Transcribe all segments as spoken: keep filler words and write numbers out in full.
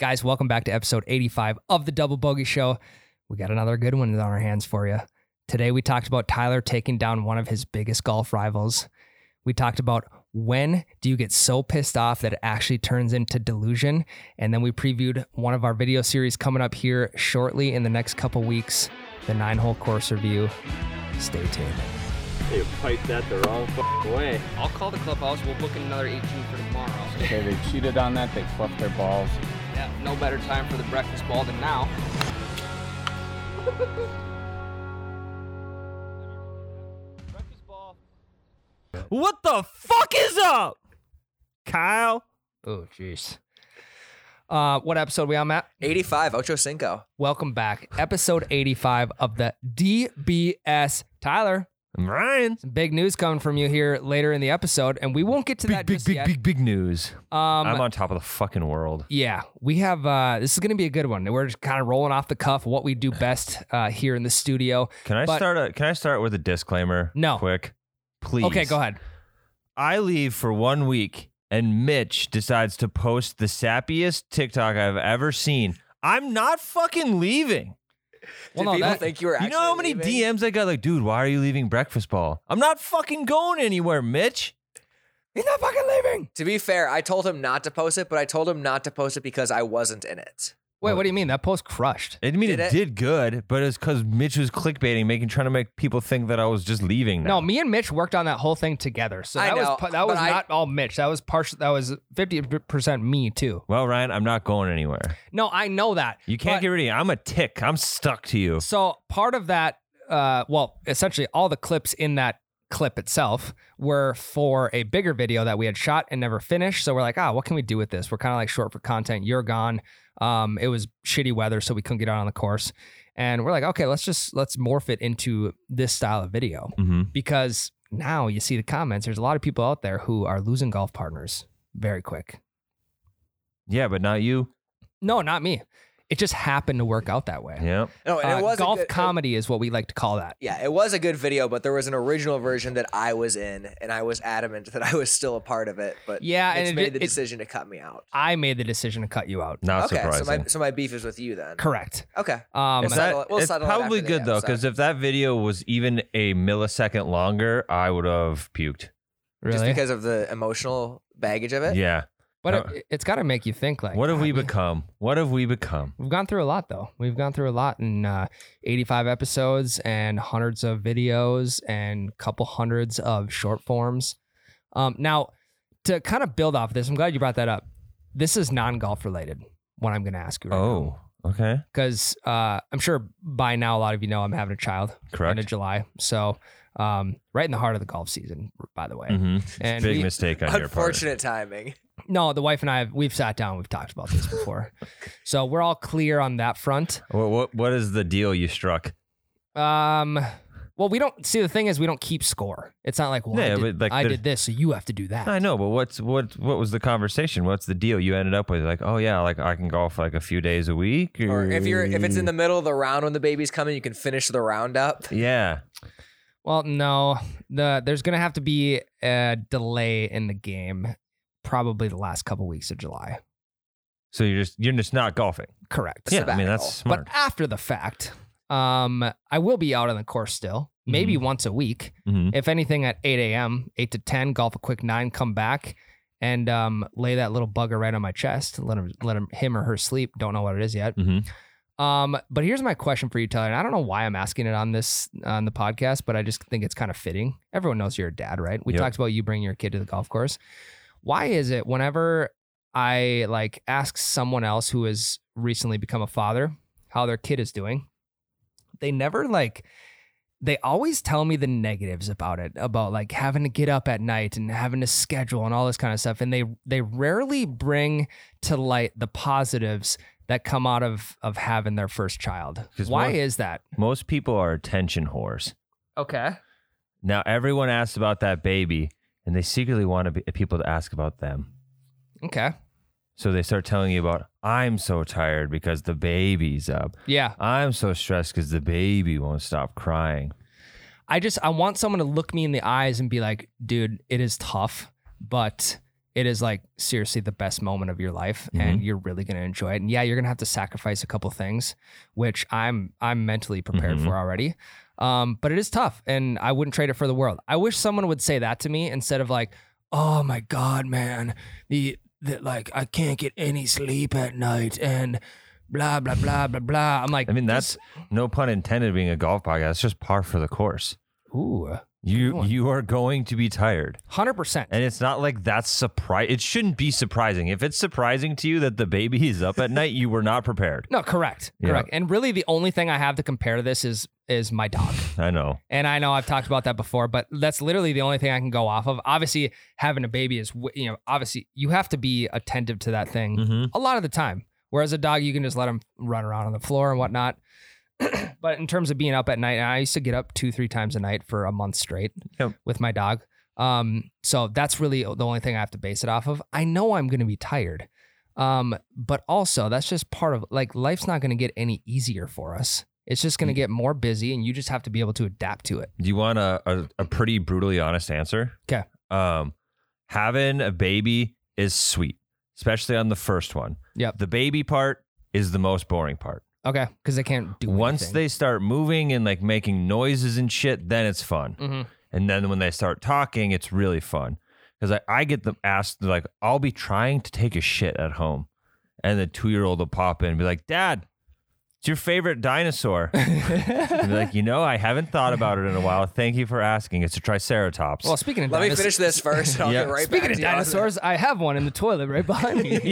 Guys, welcome back to episode eighty-five of the Double Bogey Show. We got another good one on our hands for you. Today we talked about Tyler taking down one of his biggest golf rivals. We talked about when do you get so pissed off that it actually turns into delusion. And then we previewed one of our video series coming up here shortly in the next couple weeks, the nine-hole course review. Stay tuned. They piped that the wrong f***ing way. I'll call the clubhouse. We'll book another eighteen for tomorrow. Okay, they cheated on that. They fluffed their balls. Yeah, no better time for the breakfast ball than now. Breakfast ball. What the fuck is up, Kyle? Oh, jeez. Uh, what episode we on, Matt? eighty-five, Ocho Cinco. Welcome back. Episode eighty-five of the D B S. Tyler, I'm Ryan. some big news coming from you here later in the episode, and we won't get to Big, that big, just big, yet. big, big news. Um, I'm on top of the fucking world. Yeah, we have, uh, this is going to be a good one. We're just kind of rolling off the cuff what we do best uh, here in the studio. Can I But- start? A, can I start with a disclaimer? No. Quick, please. Okay, go ahead. I leave for one week, and Mitch decides to post the sappiest TikTok I've ever seen. I'm not fucking leaving. Well, Did no, people that- think you were You actually know how many leaving? D Ms I got? Like, dude, why are you leaving Breakfast Ball? I'm not fucking going anywhere, Mitch. He's not fucking leaving. To be fair, I told him not to post it, but I told him not to post it because I wasn't in it. Wait, what do you mean? That post crushed. I mean, Did it, it? did good, but it's because Mitch was clickbaiting, making trying to make people think that I was just leaving. Now. No, me and Mitch worked on that whole thing together. So I that know, was pa- that was but I- not all Mitch. That was partial. That was fifty percent me too. Well, Ryan, I'm not going anywhere. No, I know that. You can't but- get rid of me. I'm a tick. I'm stuck to you. So part of that, uh, well, essentially all the clips in that clip itself were for a bigger video that we had shot and never finished. So we're like, ah, what can we do with this? We're kind of like short for content. You're gone. Um, it was shitty weather, so we couldn't get out on the course. And we're like, okay, let's just let's morph it into this style of video Mm-hmm. because now you see the comments. There's a lot of people out there who are losing golf partners very quick. Yeah, but not you. No, not me. It just happened to work out that way. Yeah. No, and Uh, it was a golf good- comedy is what we like to call that. Yeah, it was a good video, but there was an original version that I was in, and I was adamant that I was still a part of it. But Yeah, Mitch and it- made the it- decision to cut me out. I made the decision to cut you out. Not Okay, so surprising. my so my beef is with you then. Correct. Okay. Um, It's If that- settle it- we'll it's settle it probably after the good though, episode. because if that video was even a millisecond longer, I would have puked. really? Just because of the emotional baggage of it. Yeah. But Uh, it, it's got to make you think like, What have God, we become? What have we become? We've gone through a lot though. We've gone through a lot in uh, eighty-five episodes and hundreds of videos and couple hundreds of short forms. Um, now, to kind of build off this, I'm glad you brought that up. This is non-golf related, what I'm going to ask you right Oh, okay. Because uh, I'm sure by now a lot of you know I'm having a child Correct. end of July. So um, right in the heart of the golf season, by the way. Mm-hmm. And Big we- mistake on your part. Unfortunate timing. No, the wife and I, have, we've sat down, we've talked about this before. So we're all clear on that front. What, what What is the deal you struck? Um, well, we don't, see the thing is we don't keep score. It's not like, well, Yeah, I, did, but, like, I there- did this, so you have to do that. I know, but what's what what was the conversation? What's the deal you ended up with? Like, oh yeah, like I can golf like a few days a week, Or if you're if it's in the middle of the round when the baby's coming, you can finish the round up. yeah. Well, no, the there's going to have to be a delay in the game, probably the last couple weeks of July. So you're just you're just not golfing. Correct. Yeah, I mean that's sabbatical. smart. But after the fact, um, I will be out on the course still, maybe once a week. Mhm. If anything, at eight a.m., eight to ten, golf a quick nine, come back and um, lay that little bugger right on my chest. Let him, let him, him or her sleep. Don't know what it is yet. Mhm. Um, but here's my question for you, Tyler. And I don't know why I'm asking it on this on the podcast, but I just think it's kind of fitting. Everyone knows you're a dad, right? We Yep. talked about you bringing your kid to the golf course. Why is it whenever I like ask someone else who has recently become a father how their kid is doing, they never like they always tell me the negatives about it, about like having to get up at night and having to schedule and all this kind of stuff. And they they rarely bring to light the positives that come out of of having their first child. 'Cause Why most- is that? Most people are attention whores. Okay. Now everyone asks about that baby, and they secretly want to be, people to ask about them. Okay. So they start telling you about, I'm so tired because the baby's up. Yeah. I'm so stressed because the baby won't stop crying. I just I want someone to look me in the eyes and be like, dude, it is tough, but it is like seriously the best moment of your life, and you're really going to enjoy it. And yeah, you're going to have to sacrifice a couple things, which I'm I'm mentally prepared Mhm. for already. Um, but it is tough, and I wouldn't trade it for the world. I wish someone would say that to me instead of like, "Oh my God, man, the that like I can't get any sleep at night," and blah blah blah blah blah. I'm like, I mean, that's no pun intended being a golf podcast. It's just par for the course. ooh, You one. you are going to be tired. one hundred percent. And it's not like that's surprise. It shouldn't be surprising. If it's surprising to you that the baby is up at night, you were not prepared. No, correct, Yeah. correct. And really, the only thing I have to compare to this is is my dog. I know. And I know I've talked about that before, but that's literally the only thing I can go off of. Obviously, having a baby is, w- you know, obviously you have to be attentive to that thing Mm-hmm. a lot of the time. Whereas a dog, you can just let him run around on the floor and whatnot. But in terms of being up at night, I used to get up two, three times a night for a month straight Yep. with my dog. Um, so that's really the only thing I have to base it off of. I know I'm going to be tired. Um, but also that's just part of like life's not going to get any easier for us. It's just going to get more busy, and you just have to be able to adapt to it. Do you want a, a, a pretty brutally honest answer? 'Kay. Um, having a baby is sweet, especially on the first one. Yep. The baby part is the most boring part. Okay, because they can't do Once anything. they start moving and like making noises and shit, then it's fun. Mhm. And then when they start talking, it's really fun. Because I, I get them asked, like, I'll be trying to take a shit at home. And the two year old will pop in and be like, Dad, it's your favorite dinosaur. And be like, you know, I haven't thought about it in a while. Thank you for asking. It's a Triceratops. Well, speaking of Let me dinos- finish this first. And I'll Yeah. get right Speaking back of to you on dinosaurs, I have one in the toilet right behind me.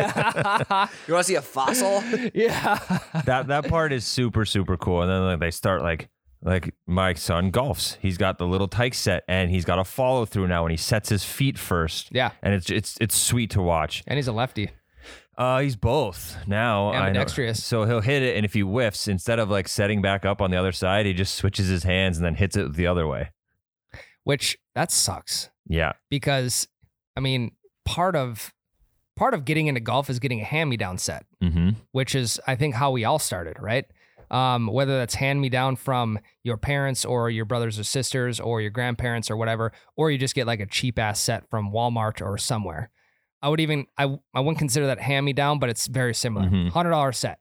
that. You want to see a fossil? yeah. that that part is super, super cool. And then like, they start like, like my son golfs. He's got the little tyke set and he's got a follow through now, and he sets his feet first. Yeah. And it's it's it's sweet to watch. And he's a lefty. Uh, he's both now. I know. Ambidextrous. So he'll hit it, and if he whiffs, instead of like setting back up on the other side, he just switches his hands and then hits it the other way. Which that sucks Yeah. because, I mean, part of part of getting into golf is getting a hand-me-down set, Mm-hmm. which is I think how we all started, right? Um, whether that's hand-me-down from your parents or your brothers or sisters or your grandparents or whatever, or you just get like a cheap ass set from Walmart or somewhere. I would even I I wouldn't consider that hand-me-down, but it's very similar. Mhm. Hundred dollar set.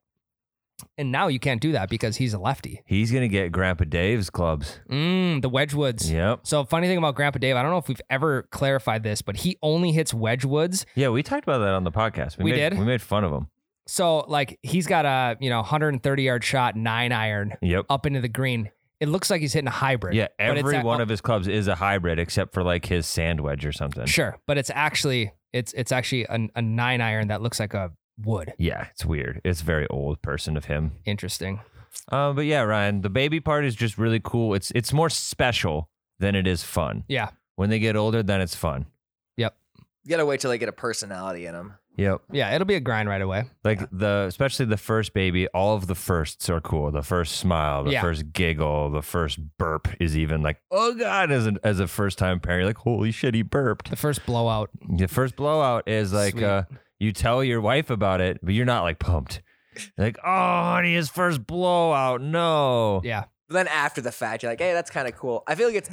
And now you can't do that because he's a lefty. He's gonna get Grandpa Dave's clubs. Mm, the Wedgewoods. Yep. So funny thing about Grandpa Dave, I don't know if we've ever clarified this, but he only hits Wedgewoods. Yeah, we talked about that on the podcast. We made, did? We made fun of him. So like he's got a, you know, one hundred thirty yard shot, nine iron Yep. up into the green. It looks like he's hitting a hybrid. Yeah, but it's every at- one of his clubs is a hybrid except for like his sand wedge or something. Sure, but it's actually it's it's actually a, a nine iron that looks like a wood. Yeah, it's weird. It's very old person of him. Interesting. Uh, but yeah, Ryan, the baby part is just really cool. It's it's more special than it is fun. Yeah. When they get older, then it's fun. Yep. You gotta wait till they get a personality in them. Yep. Yeah, it'll be a grind right away. Like the especially the first baby, all of the firsts are cool. The first smile, the Yeah. first giggle, the first burp is even like, oh God, as a as a first time parent, you're like, holy shit, he burped. The first blowout. The first blowout is like Sweet. uh you tell your wife about it, but you're not like pumped. You're like, oh honey, his first blowout. No. Yeah. But then after the fact, you're like, hey, that's kind of cool. I feel like it's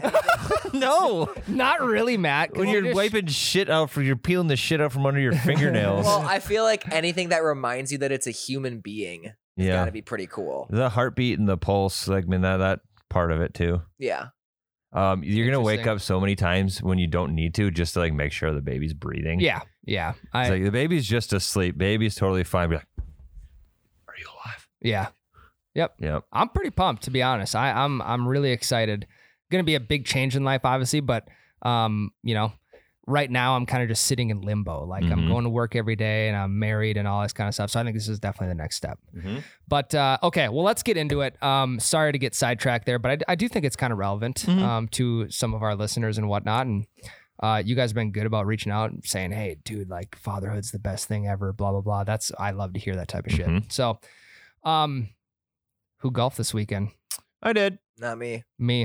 No. Not really, Matt. 'cause When you you're just- wiping shit out for you're peeling the shit out from under your fingernails. well, I feel like anything that reminds you that it's a human being has yeah. gotta be pretty cool. The heartbeat and the pulse, like I mean that that part of it too. Yeah. Um, you're gonna wake Interesting. up so many times when you don't need to, just to like make sure the baby's breathing. Yeah. Yeah. I, It's like the baby's just asleep. Baby's totally fine. Be like, are you alive? yeah. Yep. I'm pretty pumped, to be honest. I, I'm I'm really excited. Going to be a big change in life, obviously, but um, you know, right now I'm kind of just sitting in limbo. Like I'm Mhm. going to work every day, and I'm married, and all this kind of stuff. So I think this is definitely the next step. Mm-hmm. But uh, okay, well, let's get into it. Um, sorry to get sidetracked there, but I, I do think it's kind of relevant Mhm. um, to some of our listeners and whatnot. And uh, you guys have been good about reaching out and saying, "Hey, dude, like fatherhood's the best thing ever." Blah blah blah. That's I love to hear that type of shit. Mhm. So, um, who golfed this weekend? I did. Not me. Me.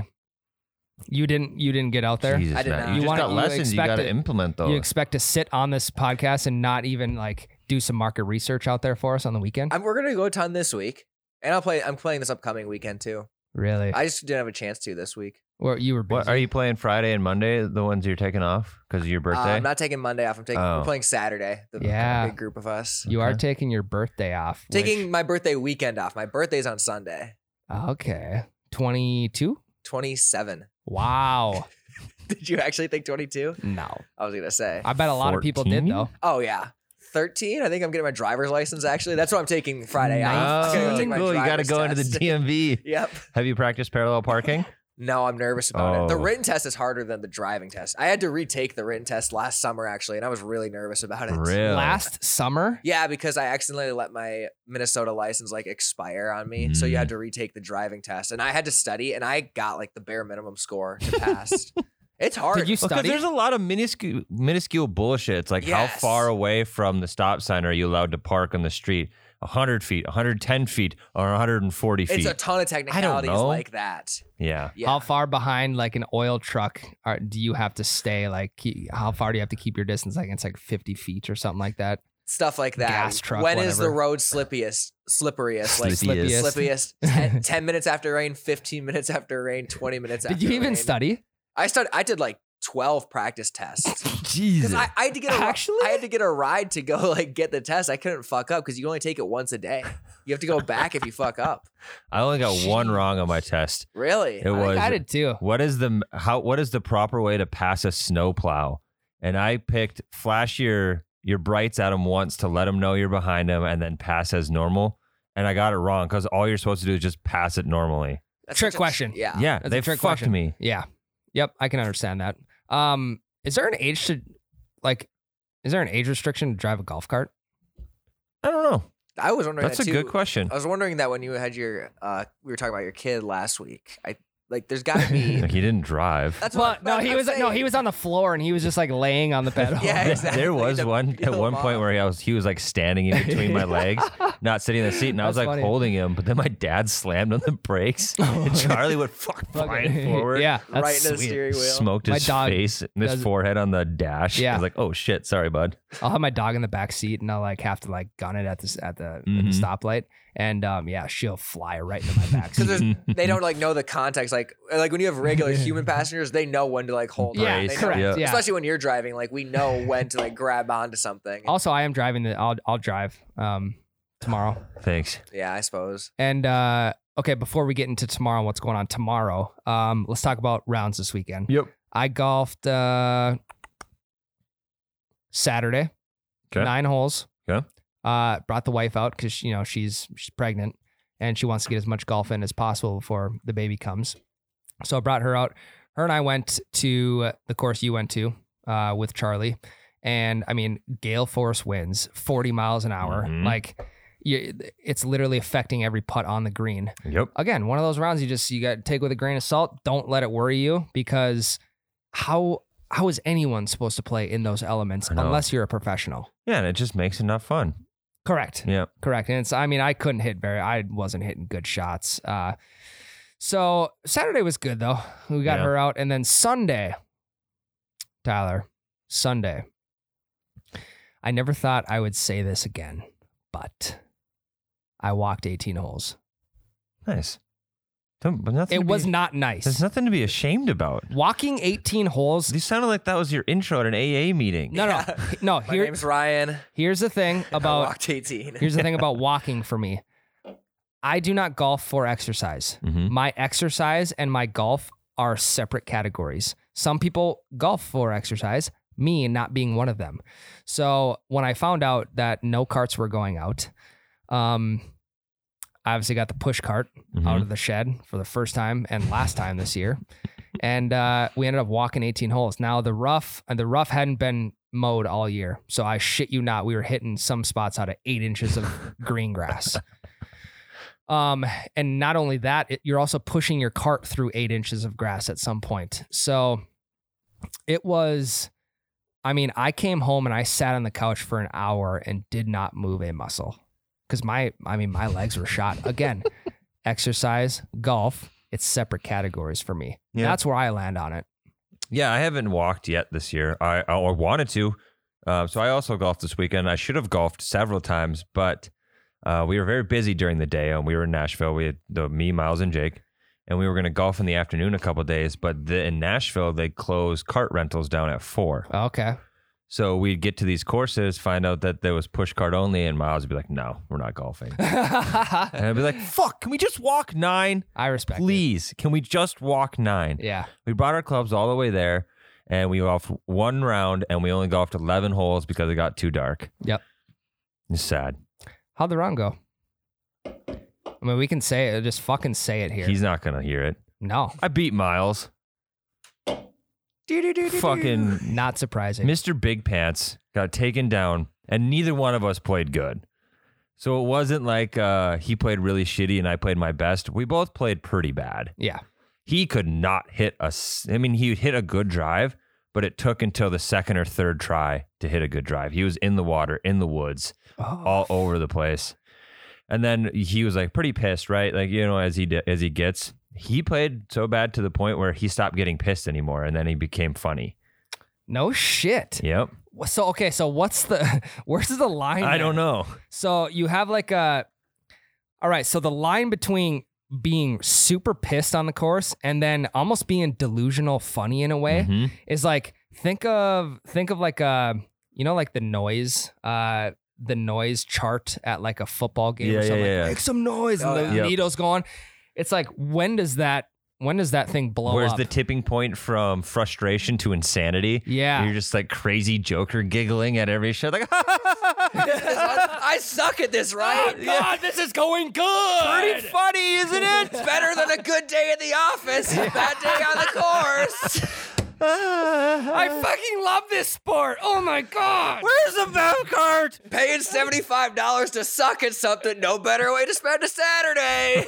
You didn't. You didn't get out there. Jesus, I did man. not. You, You just wanna- got you lessons. You expect got to it- implement those. You expect to sit on this podcast and not even like do some market research out there for us on the weekend? I'm, we're gonna go a ton this week, and I'll play. I'm playing this upcoming weekend too. Really? I just didn't have a chance to this week. Or you were busy. What are you playing Friday and Monday? The ones you're taking off because of your Uh, birthday? I'm not taking Monday off. I'm taking. Oh. We're playing Saturday. The Yeah. big group of us. You are Okay. taking your birthday off. Taking which- my birthday weekend off. My birthday's on Sunday. okay. twenty-two? twenty-seven. Wow. Did you actually think twenty-two? No. I was gonna say. I bet a lot of people did fourteen? though. Oh yeah. thirteen. I think I'm getting my driver's license. Actually, that's what I'm taking Friday off. I'm gonna go take my cool. You got to driver's go into the test. D M V. Yep. Have you practiced parallel parking? No, I'm nervous about it. The Oh. written test is harder than the driving test. I had to retake the written test last summer actually, and I was really nervous about it. Really? Last summer? Yeah, because I accidentally let my Minnesota license like expire on me. So you Mm. had to retake the driving test. And I had to study and I got like the bare minimum score to pass. It's hard. Did you Well, 'cause study? there's a lot of minuscule, minuscule bullshit. It's like, Yes. how far away from the stop sign are you allowed to park on the street? one hundred feet, one hundred ten feet, or one hundred forty feet? It's a ton of technicalities know. like that. yeah. Yeah. How far behind like an oil truck are, do you have to stay? Like, ke- how far do you have to keep your distance? Like, it's like fifty feet or something like that. Stuff like that. Gas truck, when is the whatever. road slippiest? Slipperiest. Like Slippiest. slippiest. ten, ten minutes after rain, fifteen minutes after rain, twenty minutes after Did you even rain. study? I started I did like twelve practice tests. Jesus. Because I, I had to get a Actually? I had to get a ride to go like get the test. I couldn't fuck up because you only take it once a day. You have to go back if you fuck up. I only got one wrong on my test. Really? It I was think I did too. what is the how what is the proper way to pass a snowplow? And I picked flash your your brights at them once to let them know you're behind them, and then pass as normal. And I got it wrong because all you're supposed to do is just pass it normally. That's Trick such a- question. Yeah. Yeah, That's a they trick fucked question. me. Yeah. Yep. I can understand that. Um, is there an age to like? Is there an age restriction to drive a golf cart? I don't know. I was wondering That's that a too. good question. I was wondering that when you had your uh we were talking about your kid last week. I like there's gotta be Like, he didn't drive. That's Well, what no, I'm he was no, saying. he was on the floor and he was just like laying on the pedal. Yeah, There- exactly. There was To one feel at one him point off. where he was he was like standing in between my legs, not sitting in the seat, and I was That's like funny. holding him. But then my dad slammed on the brakes, and Charlie went fuck flying forward. Yeah, that's right into the sweet. steering wheel. Smoked My his dog face and his does- forehead on the dash. Yeah. I was like, oh shit, sorry, bud. I'll have my dog in the back seat and I'll like have to like gun it at this at the, at the Mhm. stoplight, and um yeah, she'll fly right into my back Because seat. they don't like know the context. Like like when you have regular human passengers, they know when to like hold Yeah, on. They Brace, know- correct. yeah. Yeah. Especially when you're driving, like we know when to like grab onto something. Also, I am driving the. I'll I'll drive um tomorrow. Thanks. Yeah, I suppose. And uh okay, before we get into tomorrow, what's going on tomorrow? Um, let's talk about rounds this weekend. Yep. I golfed uh Saturday, Okay. nine holes. Okay. Uh, brought the wife out because you know she's she's pregnant and she wants to get as much golf in as possible before the baby comes. So I brought her out. Her and I went to the course you went to uh, with Charlie, and I mean gale force winds, forty miles an hour. Mhm. Like, you, it's literally affecting every putt on the green. Yep. Again, one of those rounds you just you got to take with a grain of salt. Don't let it worry you because how how is anyone supposed to play in those elements I know. unless you're a professional? Yeah, and it just makes it not fun. Correct. Yeah. Correct. And it's, I mean, I couldn't hit very, I wasn't hitting good shots. Uh, so Saturday was good though. We got Yeah. her out. And then Sunday, Tyler, Sunday, I never thought I would say this again, but I walked eighteen holes. Nice. Don't, but nothing It to was be, not nice. There's nothing to be ashamed about. Walking eighteen holes. You sounded like that was your intro at an A A meeting. No, no, Yeah. no. My Here, name's Ryan. here's the thing I about walked eighteen. here's the thing about walking for me. I do not golf for exercise. Mhm. My exercise and my golf are separate categories. Some people golf for exercise, me not being one of them. So when I found out that no carts were going out, um, I obviously got the push cart Mhm. out of the shed for the first time and last time this year. And uh, we ended up walking eighteen holes. Now the rough and the rough hadn't been mowed all year. So I shit you not, we were hitting some spots out of eight inches of green grass. Um, and not only that, it, you're also pushing your cart through eight inches of grass at some point. So it was, I mean, I came home and I sat on the couch for an hour and did not move a muscle because my, I mean, my legs were shot. Again, exercise, golf, it's separate categories for me. Yeah. That's where I land on it. Yeah, I haven't walked yet this year. I, I wanted to. Uh, so I also golfed this weekend. I should have golfed several times, but uh, we were very busy during the day. And we were in Nashville. We had the me, Miles, and Jake. and we were going to golf in the afternoon a couple of days. But the, in Nashville, they close cart rentals down at four. Okay. So we'd get to these courses, find out that there was push cart only, and Miles would be like, "No, we're not golfing." And I'd be like, "Fuck, can we just walk nine? I respect it. Please, can we just walk nine?" Yeah. We brought our clubs all the way there, and we golfed one round, and we only golfed eleven holes because it got too dark. Yep. It's sad. How'd the round go? I mean, we can say it. Just fucking say it here. He's not gonna hear it. no. I beat Miles. Fucking Not surprising. Mister Big Pants got taken down, and neither one of us played good. So it wasn't like uh, he played really shitty and I played my best. We both played pretty bad. Yeah. He could not hit a. s- I mean, he hit a good drive, but it took until the second or third try to hit a good drive. He was in the water, in the woods, Oh. all over the place. And then he was like pretty pissed, right? Like, you know, as he di- as he gets, he played so bad to the point where he stopped getting pissed anymore, and then he became funny. No shit. Yep. So okay, so what's the where's the line? I there? don't know. So you have like a all right, so the line between being super pissed on the course and then almost being delusional funny in a way Mhm. is like think of think of like a you know like the noise uh the noise chart at like a football game Yeah, or yeah, something yeah. like make some noise and Oh, the yeah. Yep. needle's going. It's like when does that when does that thing blow Where's up? the tipping point from frustration to insanity? Yeah. You're just like crazy Joker giggling at every shot. Like, I suck at this, right? God, this is going good. pretty funny, isn't it? It's better than a good day at the office, a bad day on the course. I fucking love this sport. Oh my god. Where's the bell cart? Paying seventy-five dollars to suck at something, no better way to spend a Saturday.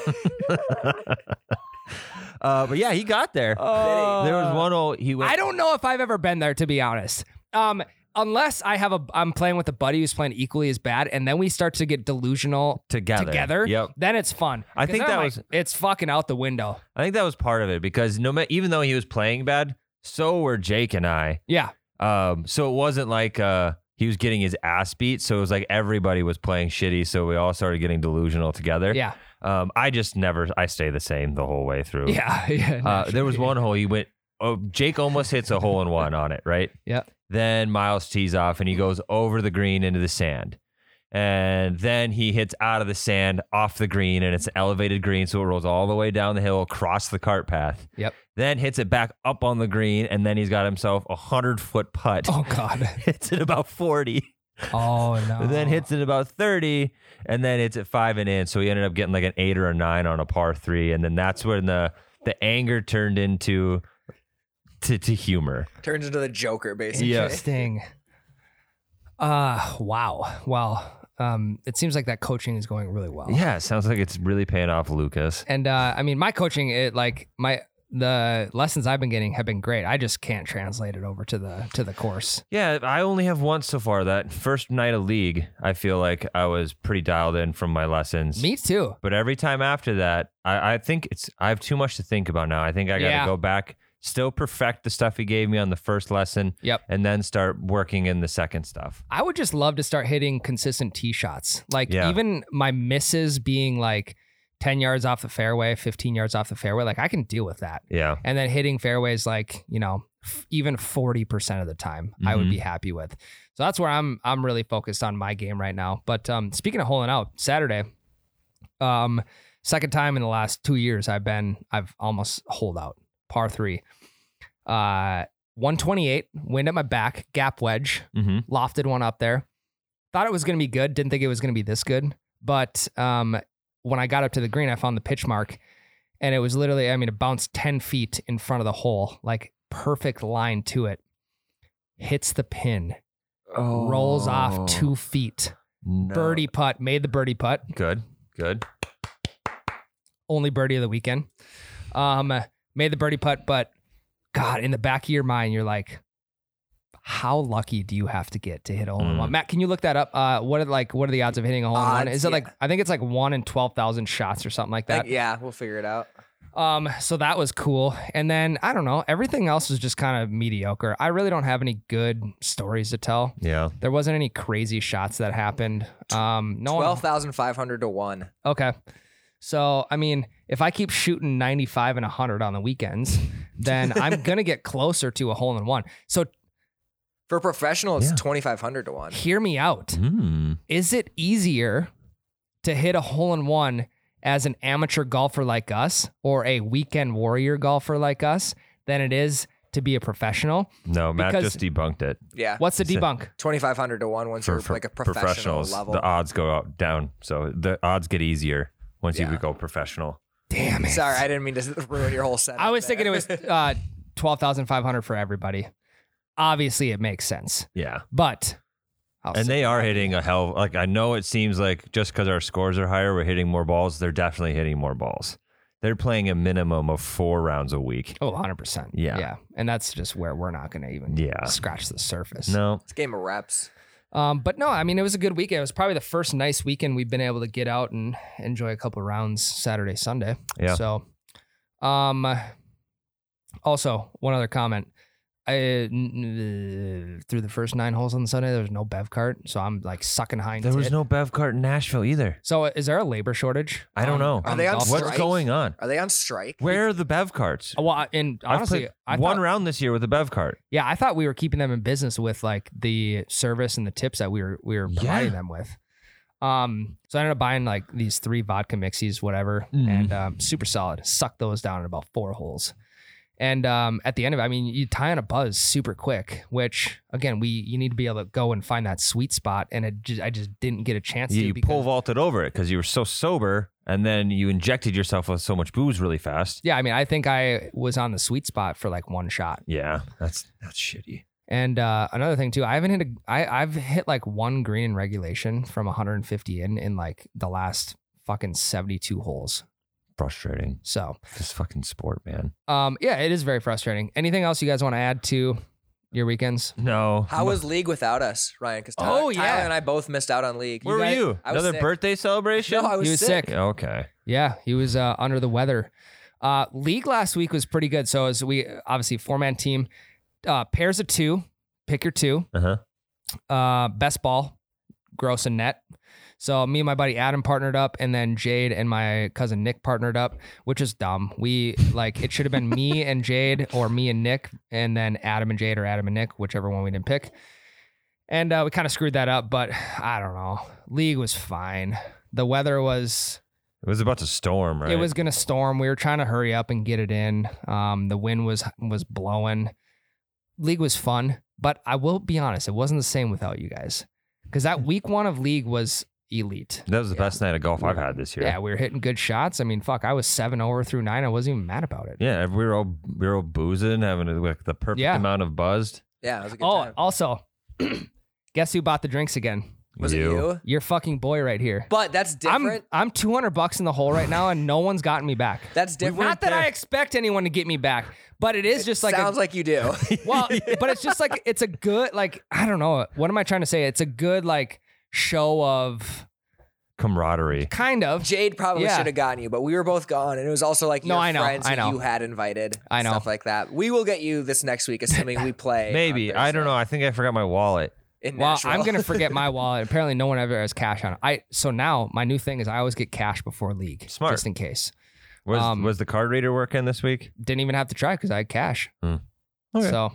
Uh, but yeah, he got there. Uh, there was one old. He went. I don't know if I've ever been there, to be honest. Um, unless I have a, I'm playing with a buddy who's playing equally as bad, and then we start to get delusional Together. together. Yep. Then it's fun. I 'Cause think then that I'm was- like, it's fucking out the window. I think that was part of it because no matter, even though he was playing bad, so were Jake and I. Yeah. Um, so it wasn't like uh he was getting his ass beat. So it was like everybody was playing shitty. So we all started getting delusional together. Yeah. Um, I just never. I stay the same the whole way through. Yeah. Yeah. Uh, there was one hole he went. Oh, Jake almost hits a hole in one on it, right? Yeah. Then Miles tees off and he goes over the green into the sand. And then he hits out of the sand off the green, and it's an elevated green, so it rolls all the way down the hill across the cart path. Yep. Then hits it back up on the green, and then he's got himself a hundred foot putt. Oh God. Hits it about forty. Oh no. And then hits it about thirty, and then hits it five and in. So he ended up getting like an eight or a nine on a par three, and then that's when the the anger turned into to, to humor. Turns into the Joker, basically. Yeah. Interesting. Uh wow. Wow. Um, it seems like that coaching is going really well. Yeah, it sounds like it's really paying off, Lucas. And uh, I mean, my coaching, it like my the lessons I've been getting have been great. I just can't translate it over to the to the course. Yeah, I only have once so far. That first night of league, I feel like I was pretty dialed in from my lessons. Me too. But every time after that, I, I think it's I have too much to think about now. I think I got to Yeah. go back, still perfect the stuff he gave me on the first lesson. Yep. And then start working in the second stuff. I would just love to start hitting consistent tee shots. Like Yeah. even my misses being like ten yards off the fairway, fifteen yards off the fairway, like I can deal with that. Yeah. And then hitting fairways like, you know, f- even forty percent of the time, I would Mhm. be happy with. So that's where I'm I'm really focused on my game right now. But um speaking of holing out, Saturday, um second time in the last two years I've been I've almost holed out. Par three. Uh one twenty-eight, wind at my back, gap wedge, Mm-hmm. lofted one up there. Thought it was going to be good. Didn't think it was going to be this good. But um, when I got up to the green, I found the pitch mark, and it was literally, I mean, it bounced ten feet in front of the hole, like perfect line to it. Hits the pin, Oh. rolls off two feet. No. Birdie putt, made the birdie putt. Good. Good. Only birdie of the weekend. Um, made the birdie putt, but God, in the back of your mind, you're like, how lucky do you have to get to hit a hole in Mm. one? Matt, can you look that up? Uh, what are like what are the odds of hitting a hole in one? Odds, Is it yeah. like I think it's like one in twelve thousand shots or something like that. Like, yeah, we'll figure it out. Um, so that was cool. And then I don't know, everything else was just kind of mediocre. I really don't have any good stories to tell. Yeah. There wasn't any crazy shots that happened. Um, no Twelve one. thousand five hundred to one. Okay. So, I mean, if I keep shooting ninety-five and one hundred on the weekends, then I'm going to get closer to a hole in one. So For professional, it's Yeah. twenty-five hundred to one. hear me out. Mm. Is it easier to hit a hole in one as an amateur golfer like us or a weekend warrior golfer like us than it is to be a professional? No, Matt Because- just debunked it. Yeah. What's the He said- debunk? twenty-five hundred to one once For, you're for like a professional professionals, level. the odds go out down. So the odds get easier once Yeah. you go professional. Damn it. Sorry, I didn't mean to ruin your whole setup. I was thinking there. it was uh, twelve thousand five hundred for everybody. Obviously, it makes sense. Yeah. But. I'll And say- they are hitting a hell. Like, I know it seems like just because our scores are higher, we're hitting more balls. They're definitely hitting more balls. They're playing a minimum of four rounds a week. Oh, one hundred percent. Yeah. Yeah. And that's just where we're not going to even Yeah. scratch the surface. No. It's a game of reps. Um, but no, I mean, it was a good weekend. It was probably the first nice weekend we've been able to get out and enjoy a couple of rounds Saturday, Sunday. Yeah. So, um, also, one other comment. I, n- through the first nine holes on Sunday, there was no bev cart. So I'm like sucking hind There was tit. no Bev cart in Nashville either. So is there a labor shortage? I don't know. Are they on golf strike? What's courses? going on? Are they on strike? Where are the Bev carts? Well, I- and honestly, I've I played one thought, round this year with a Bev cart. yeah, I thought we were keeping them in business with like the service and the tips that we were we were providing Yeah. them with. Um, so I ended up buying like these three vodka mixies, whatever, Mhm. and um, super solid. Sucked those down in about four holes. And um, at the end of it, I mean, you tie on a buzz super quick, which again, we you need to be able to go and find that sweet spot, and it just, I just didn't get a chance You, to. you because- pole vaulted over it because you were so sober, and then you injected yourself with so much booze really fast. Yeah, I mean, I think I was on the sweet spot for like one shot. Yeah, that's that's shitty. And uh, another thing too, I haven't hit a, I, I've hit like one green in regulation from one hundred fifty in in like the last fucking seventy-two holes. Frustrating. So, This fucking sport, man. um, yeah, it is very frustrating. Anything else you guys want to add to your weekends? No. How was league without us, Ryan? Because Oh, Tyler, yeah. Tyler and I both missed out on league. Where were guys- you? I was Another sick. birthday celebration? No, I was, He was sick. sick. Yeah, okay. Yeah, he was uh, under the weather. Uh, league last week was pretty good. So as we obviously four man team, uh, pairs of two, pick your two, Uh huh. uh, best ball, gross and net. So me and my buddy Adam partnered up, and then Jade and my cousin Nick partnered up, which is dumb. We like it should have been me and Jade, or me and Nick, and then Adam and Jade, or Adam and Nick, whichever one we didn't pick. And uh, we kind of screwed that up, but I don't know. League was fine. The weather was. It was about to storm, right? It was gonna storm. We were trying to hurry up and get it in. Um, the wind was was blowing. League was fun, but I will be honest, it wasn't the same without you guys. Because that week one of league was elite. That was the Yeah. best night of golf I've had this year. Yeah, we were hitting good shots. I mean, fuck, I was seven over through nine. I wasn't even mad about it. Yeah, we were all we were all boozing, having like the perfect Yeah. amount of buzzed. Yeah, it was a good Oh, time. also, guess who bought the drinks again? Was it you? Your fucking boy right here. But that's different. I'm I'm two hundred bucks in the hole right now, and no one's gotten me back. that's different. Not that I expect anyone to get me back, but it is just like a, Sounds like you do. well, but it's just like it's a good like I don't know what am I trying to say? It's a good like show of Camaraderie. kind of. Jade probably Yeah. should have gotten you, but we were both gone, and it was also like No, your I know, friends I that know. you had invited. I know. Stuff like that. We will get you this next week, assuming we play. Maybe. on I don't know. Thursday I think I forgot my wallet. In Well, Nashville. I'm gonna forget my wallet. Apparently, no one ever has cash on it. I so now my new thing is I always get cash before league, Smart. just in case. Was Um, was the card reader working this week? Didn't even have to try because I had cash. Hmm. Okay. So,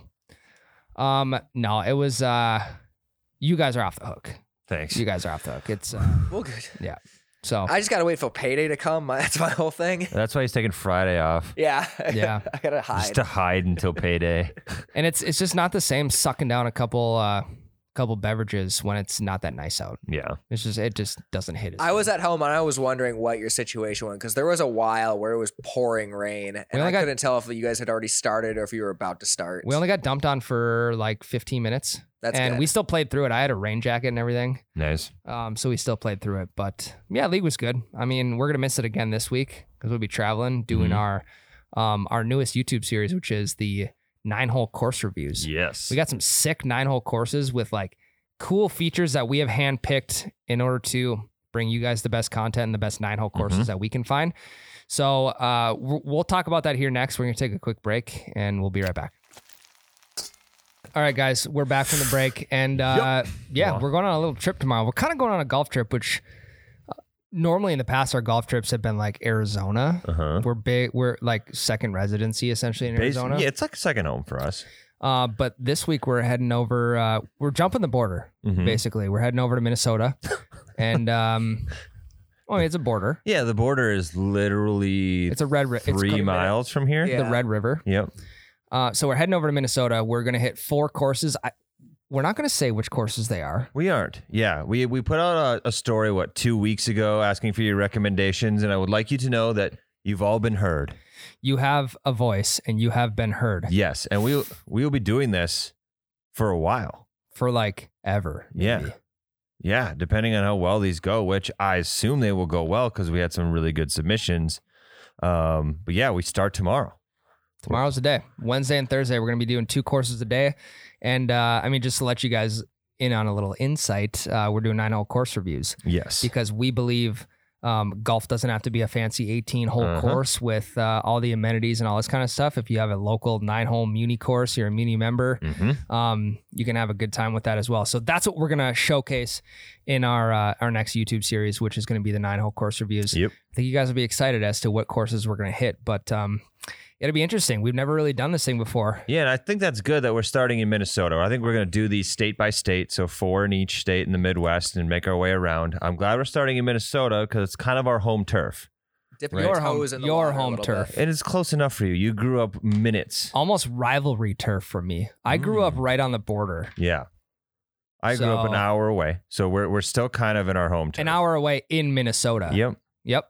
um, no, it was. uh You guys are off the hook. Thanks. You guys are off the hook. It's uh, well, good. so. I just gotta wait for payday to come. My- That's my whole thing. That's why he's taking Friday off. Yeah. Yeah. I gotta hide. Just to hide until payday. And it's it's just not the same sucking down a couple uh couple beverages when it's not that nice out. Yeah. It's just it just doesn't hit. As I was good. at home and I was wondering what your situation was because there was a while where it was pouring rain and only I got- couldn't tell if you guys had already started or if you were about to start. We only got dumped on for like fifteen minutes, That's and good. we still played through it. I had a rain jacket and everything, Nice. um, so we still played through it. But yeah, league was good. I mean, we're gonna miss it again this week because we'll be traveling, doing Mhm. our um our newest YouTube series, which is the nine hole course reviews. Yes. We got some sick nine hole courses with like cool features that we have handpicked in order to bring you guys the best content and the best nine hole courses Mhm. that we can find. So uh, we'll we'll talk about that here next. We're going to take a quick break and we'll be right back. All right, guys, we're back from the break. And uh, yeah, Wow. we're going on a little trip tomorrow. We're kind of going on a golf trip, which uh, normally in the past, our golf trips have been like Arizona. Uh-huh. We're big. We're like second residency essentially in Bas- Arizona. Yeah, it's like a second home for us. Uh, but this week we're heading over. Uh, we're jumping the border. Mhm. Basically, we're heading over to Minnesota, and um, well, I mean, it's a border. Yeah, the border is literally It's a red. Ri- it's three called miles from here. Yeah. The Red River. Yep. Uh, so we're heading over to Minnesota. We're gonna hit four courses. I, we're not gonna say which courses they are. We aren't. Yeah, we we put out a, a story what two weeks ago asking for your recommendations, and I would like you to know that you've all been heard. You have a voice, and you have been heard Yes, and we we will be doing this for a while. for like ever. Yeah. maybe. Yeah, depending on how well these go, which I assume they will go well because we had some really good submissions. Um, but yeah, we start tomorrow. Tomorrow's the day. Wednesday and Thursday, we're going to be doing two courses a day. And uh, I mean, just to let you guys in on a little insight, uh, we're doing nine hole course reviews Yes. because we believe um, golf doesn't have to be a fancy eighteen hole Uh-huh. course with uh, all the amenities and all this kind of stuff. If you have a local nine hole muni course, you're a muni member, Mm-hmm. um, you can have a good time with that as well. So that's what we're going to showcase in our uh, our next YouTube series, which is going to be the nine hole course reviews. Yep. I think you guys will be excited as to what courses we're going to hit, but um, it'll be interesting. We've never really done this thing before. Yeah, and I think that's good that we're starting in Minnesota. I think we're going to do these state by state, so four in each state in the Midwest, and make our way around. I'm glad we're starting in Minnesota because it's kind of our home turf. Dipping Right. your Your home- toes in the your water a home little turf. bit. And it's close enough for you. You grew up minutes. Almost rivalry turf for me. I grew up Mm. right on the border, Yeah. I grew up an So- hour away, so we're we're still kind of in our home turf. an hour away in Minnesota. Yep. Yep.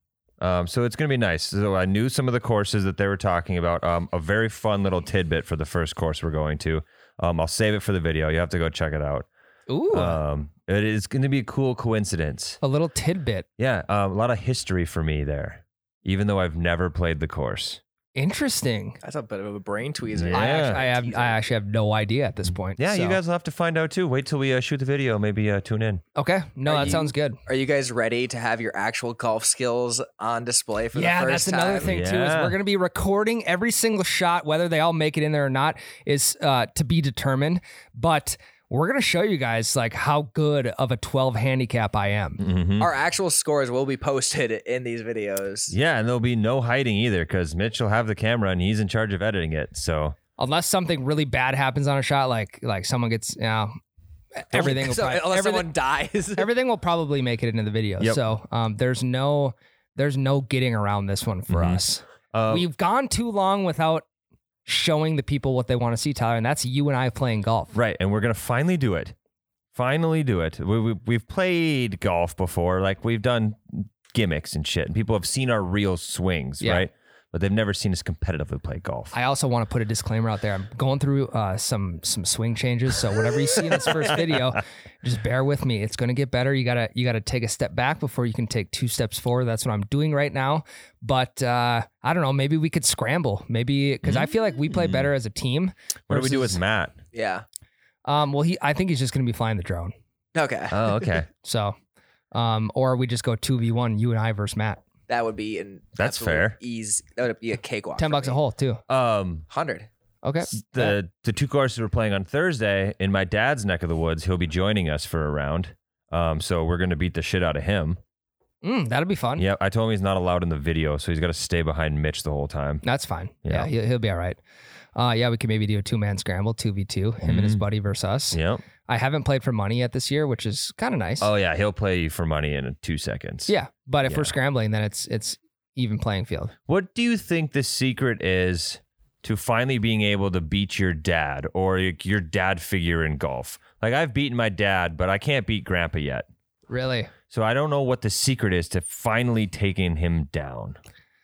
Um, so it's going to be nice. So I knew some of the courses that they were talking about. Um, a very fun little tidbit for the first course we're going to. Um, I'll save it for the video. You have to go check it out. Ooh, Um, it is going to be a cool coincidence. a little tidbit. Yeah, um, a lot of history for me there, even though I've never played the course. Interesting. That's a bit of a brain tweezer. Yeah. I, actually, I have Teaser. I actually have no idea at this point. Yeah, you so- guys will have to find out too. Wait till we uh, shoot the video. Maybe uh, tune in. Okay. No, Are that you- sounds good. Are you guys ready to have your actual golf skills on display for Yeah, the that's first another time? thing too. Is Yeah. we're going to be recording every single shot, whether they all make it in there or not, is uh, to be determined. But we're going to show you guys like how good of a twelve handicap I am. Mm-hmm. Our actual scores will be posted in these videos. Yeah, and there'll be no hiding either because Mitch will have the camera and he's in charge of editing it. So Unless something really bad happens on a shot, like like someone gets, you know, everything. Will So, probably, unless everything, someone dies. everything will probably make it into the video. Yep. So um, there's no there's no getting around this one for Mhm. us. uh, We've gone too long without showing the people what they want to see, Tyler, and that's you and I playing golf. right, and we're gonna finally do it. Finally do it. We, we, we've played golf before, like we've done gimmicks and shit, and people have seen our real swings, Yeah. right? But they've never seen us competitively play golf. I also want to put a disclaimer out there. I'm going through uh, some some swing changes, so whatever you see in this first video, just bear with me. It's going to get better. You gotta you gotta take a step back before you can take two steps forward. That's what I'm doing right now. But uh, I don't know. Maybe we could scramble. Maybe because I feel like we play better as a team. What do we do with versus- Matt? Yeah. Um, well, he I think he's just going to be flying the drone. Okay. Oh, okay. So, um, or we just go two v one, you and I versus Matt. That would be an That's absolute fair. Ease. That would be a cakewalk. Ten bucks a hole too. um, Hundred. Okay. the the two courses we're playing on Thursday in my dad's neck of the woods, he'll be joining us for a round. Um, so we're gonna beat the shit out of him. Mm, that'll be fun. Yeah, I told him he's not allowed in the video, so he's got to stay behind Mitch the whole time. That's fine. Yeah. Yeah, he'll, he'll be all right. Uh, yeah, we could maybe do a two man scramble, two v two, him and his Mhm. buddy versus us. Yep. I haven't played for money yet this year, which is kind of nice. Oh yeah, he'll play you for money in two seconds. Yeah, but if Yeah. we're scrambling, then it's it's even playing field. What do you think the secret is to finally being able to beat your dad or your dad figure in golf? Like I've beaten my dad, but I can't beat Grandpa yet. Really? So I don't know what the secret is to finally taking him down.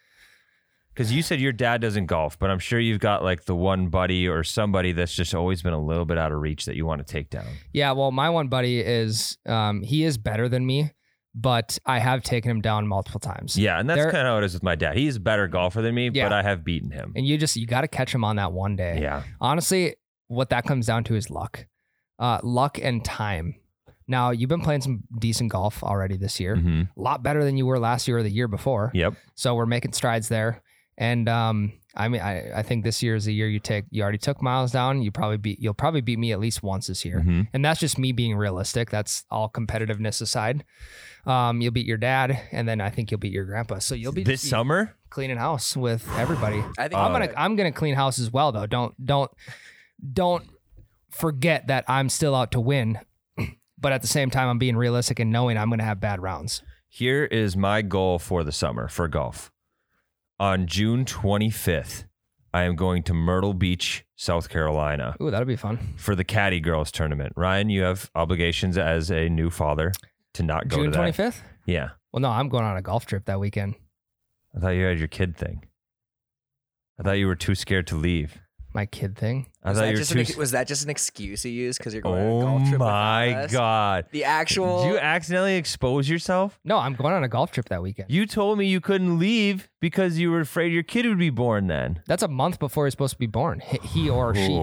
Because you said your dad doesn't golf, but I'm sure you've got like the one buddy or somebody that's just always been a little bit out of reach that you want to take down. Yeah. Well, my one buddy is um, he is better than me, but I have taken him down multiple times. Yeah, and that's There- kind of how it is with my dad. He's a better golfer than me, Yeah. but I have beaten him. And you just you got to catch him on that one day. Yeah. Honestly, what that comes down to is luck, uh, luck and time. Now you've been playing some decent golf already this year, hmm a lot better than you were last year or the year before. Yep. So we're making strides there. And um, I mean, I, I think this year is the year you take. You already took Miles down. You probably beat. You'll probably beat me at least once this year. Mhm. And that's just me being realistic. That's all competitiveness aside. Um, you'll beat your dad, and then I think you'll beat your grandpa. So you'll be This summer? cleaning house with everybody. I think I'm uh, gonna I'm gonna clean house as well though. Don't don't don't forget that I'm still out to win, but at the same time I'm being realistic and knowing I'm gonna have bad rounds. Here is my goal for the summer for golf. On June twenty-fifth, I am going to Myrtle Beach, South Carolina Ooh, that'll be fun. for the Caddy Girls tournament. Ryan, you have obligations as a new father to not go June to that. twenty-fifth? Yeah. Well, no, I'm going on a golf trip that weekend. I thought you had your kid thing. I thought you were too scared to leave. My kid thing. I was thought that, you were just too. an, ex- was that just an excuse you used because you're going on a Oh golf trip my without us? God. The actual. Did you accidentally expose yourself? No, I'm going on a golf trip that weekend. You told me you couldn't leave because you were afraid your kid would be born then. That's a month before he's supposed to be born. He, he or she.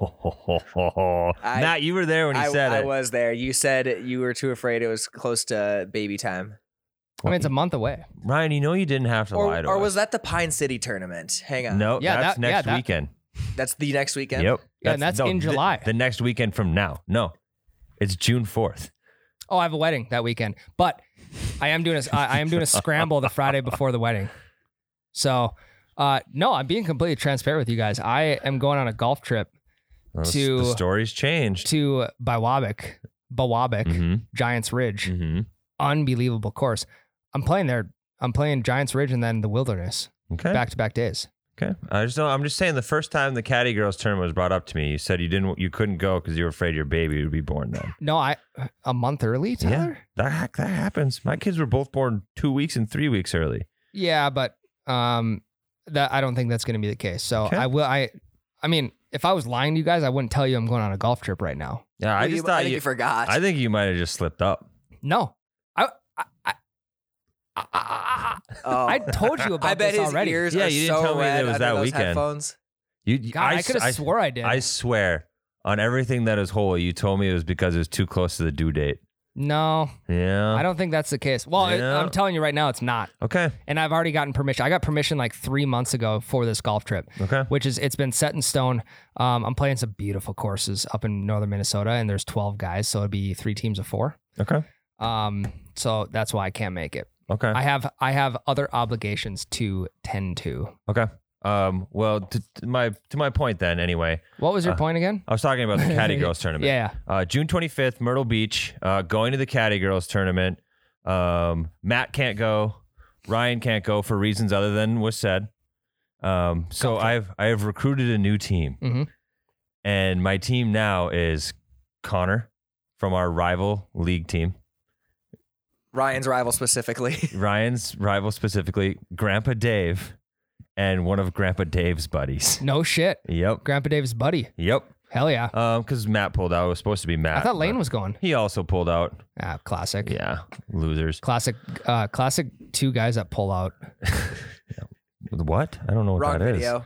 I- Matt, you were there when he I, said I it. was there. You said you were too afraid it was close to baby time. I mean, it's a month away. Ryan, you know you didn't have to lie Or, to or us. was that the Pine City tournament? Hang on. No, Yeah, that's that- yeah, next that- weekend. That's the next weekend? Yep. Yeah, and that's in the- July. The, next weekend from now. No, it's June fourth. Oh, I have a wedding that weekend, but I am doing a I I am doing a scramble the Friday before the wedding. So, uh, no, I'm being completely transparent with you guys. I am going on a golf trip Those- To- the story's changed. to Biwabik, Biwabik, Mm-hmm. Giants Ridge. Mm-hmm. Unbelievable course. I'm playing there. I'm playing Giants Ridge and then the Wilderness Okay. back to back days. Okay. I just don't, I'm just saying the first time the Caddy Girls tournament was brought up to me, you said you didn't you couldn't go because you were afraid your baby would be born then. No, I a month early, Tyler. That heck, that happens. My kids were both born two weeks and three weeks early. Yeah, but um, that I don't think that's going to be the case. So Okay. I will. I, I mean, if I was lying to you guys, I wouldn't tell you I'm going on a golf trip right now. Yeah, I Well, just you, thought I think you, you forgot. I think you might have just slipped up. No, I, I, I, I, oh. I told you about I bet this his already. ears Yeah, are you didn't so tell me that red it was under that those weekend. headphones. You, God, I, could have I, swore I did. I swear on everything that is holy, you told me it was because it was too close to the due date. no, Yeah. I don't think that's the case. Well, it- Yeah. I'm telling you right now, it's not. Okay. And I've already gotten permission. I got permission like three months ago for this golf trip, Okay. which is it's been set in stone. Um, I'm playing some beautiful courses up in northern Minnesota, and there's twelve guys, so it'd be three teams of four. Okay. Um, so that's why I can't make it. Okay. I have I have other obligations to tend to. Okay. Um. Well, to, to my to my point then. Anyway, What was your Uh, point again? I was talking about the Caddy Girls tournament. Yeah. Uh, June twenty-fifth, Myrtle Beach. Uh, going to the Caddy Girls tournament. Um, Matt can't go. Ryan can't go for reasons other than was said. Um, so Golf trip. I've I have recruited a new team, Mhm. and my team now is Connor from our rival league team. Ryan's rival specifically. Ryan's rival specifically, Grandpa Dave, and one of Grandpa Dave's buddies. No shit. Yep. Grandpa Dave's buddy. Yep. Hell yeah. Um, because Matt pulled out. It was supposed to be Matt. I thought Lane but was going. He also pulled out. Ah, classic. Yeah. Losers. Classic. Uh, classic. Two guys that pull out. What? I don't know what Wrong that is. video.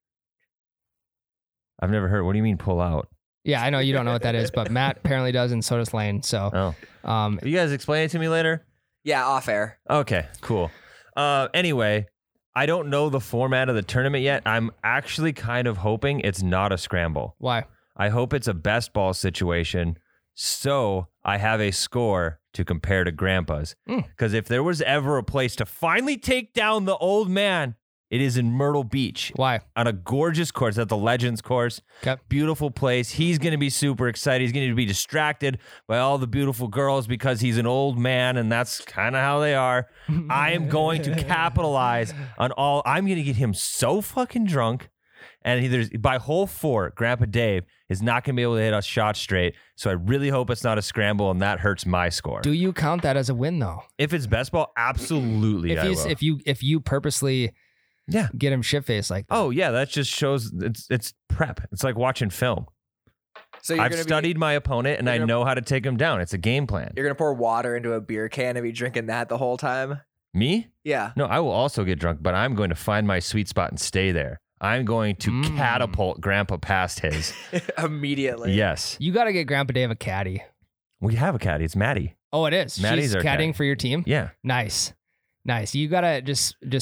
I've never heard. What do you mean pull out? Yeah, I know you don't know what that is, but Matt apparently does, and so does Lane. So, Oh. um, You guys explain it to me later? Yeah, off air. Okay, cool. Uh, anyway, I don't know the format of the tournament yet. I'm actually kind of hoping it's not a scramble. why? I hope it's a best ball situation, so I have a score to compare to Grandpa's. Mm. Because if there was ever a place to finally take down the old man, it is in Myrtle Beach Why? on a gorgeous course at the Legends course. Okay. Beautiful place. He's going to be super excited. He's going to be distracted by all the beautiful girls because he's an old man, and that's kind of how they are. I am going to capitalize on all. I'm going to get him so fucking drunk. And he, there's, by hole four, Grandpa Dave is not going to be able to hit a shot straight. So I really hope it's not a scramble, and that hurts my score. Do you count that as a win though? If it's best ball, absolutely If I you will. if you if you purposely yeah. get him shit faced like that. Oh yeah, that just shows it's it's prep. It's like watching film. So you're I've gonna studied Be, my opponent, and you're I gonna- know how to take him down. It's a game plan. you're gonna pour water into a beer can and be drinking that the whole time. Me? Yeah. No, I will also get drunk, but I'm going to find my sweet spot and stay there. I'm going to Mm. catapult Grandpa past his. Immediately. Yes. You got to get Grandpa Dave a caddy. We have a caddy. It's Maddie. Oh, it is. Maddie's She's our caddying caddy. for your team. Yeah. Nice, nice. You gotta just just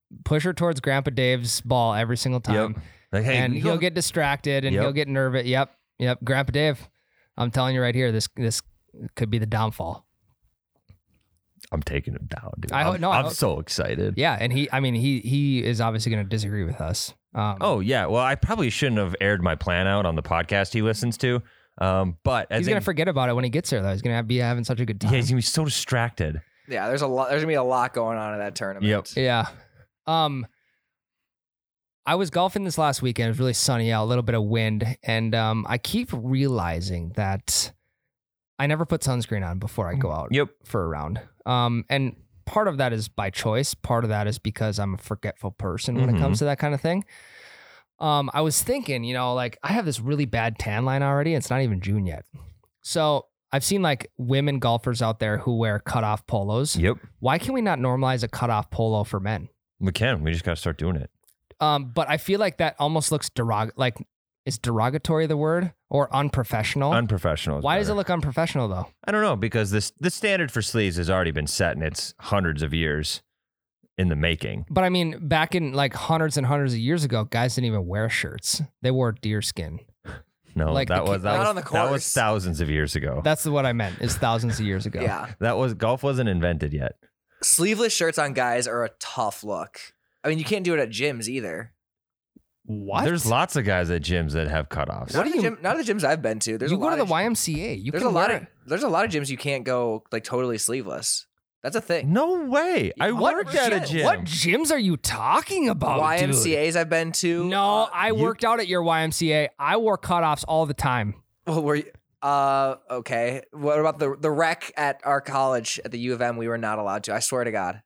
push her towards Grandpa Dave's ball every single time. Yep. Like, hey, and you he'll go- get distracted and Yep. he'll get nervous. Yep. Yep. Grandpa Dave, I'm telling you right here, this this could be the downfall. I'm taking him down, dude. I hope- I'm, no, I I'm hope- so excited. Yeah. And he, I mean, he he is obviously going to disagree with us. Um, Oh yeah. Well, I probably shouldn't have aired my plan out on the podcast he listens to. Um, but I he's think going to forget about it when he gets there, though. He's going to be having such a good time. yeah, he's gonna be so distracted. Yeah, there's a lot. There's gonna be a lot going on in that tournament. Yep. Yeah. Um, I was golfing this last weekend. It was really sunny out, a little bit of wind, and um, I keep realizing that I never put sunscreen on before I go out Yep. for a round. Um, and part of that is by choice. Part of that is because I'm a forgetful person when Mhm. it comes to that kind of thing. Um, I was thinking, you know, like I have this really bad tan line already. It's not even June yet. So I've seen like women golfers out there who wear cutoff polos. Yep. Why can we not normalize a cutoff polo for men? We can. We just gotta start doing it. Um, but I feel like that almost looks derog like is derogatory the word or unprofessional? Unprofessional. is Why does it better. look unprofessional though? I don't know, because this the standard for sleeves has already been set and it's hundreds of years in the making. But I mean, back in like hundreds and hundreds of years ago, guys didn't even wear shirts. They wore deer skin. No, Like that the was ki- that Not was, on the that was course. thousands of years ago. That's what I meant. Is thousands of years ago. Yeah. That was golf wasn't invented yet. Sleeveless shirts on guys are a tough look. I mean, you can't do it at gyms either. What? There's lots of guys at gyms that have cutoffs. Not, do at the you- gym, not at the gyms I've been to. There's you a go lot to the of, Y M C A. You There's can a lot wear of it. there's a lot of gyms you can't go like totally sleeveless. That's a thing. No way. I What worked at a gym? gym. What gyms are you talking about? Y M C dude? As I've been to. No, uh, I you- worked out at your Y M C A. I wore cutoffs all the time. well, were you, uh okay. What about the the rec at our college at the U of M? We were not allowed to. I swear to God.